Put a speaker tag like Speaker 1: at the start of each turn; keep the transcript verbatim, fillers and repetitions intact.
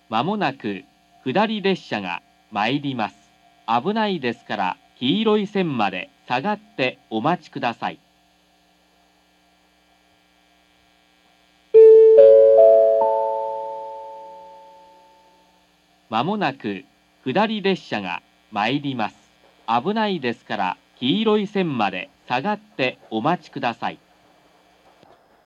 Speaker 1: まもなく下り列車が参ります。危ないですから黄色い線まで下がってお待ちください。まもなく下り列車が参ります。危ないですから黄色い線まで下がってお待ちください。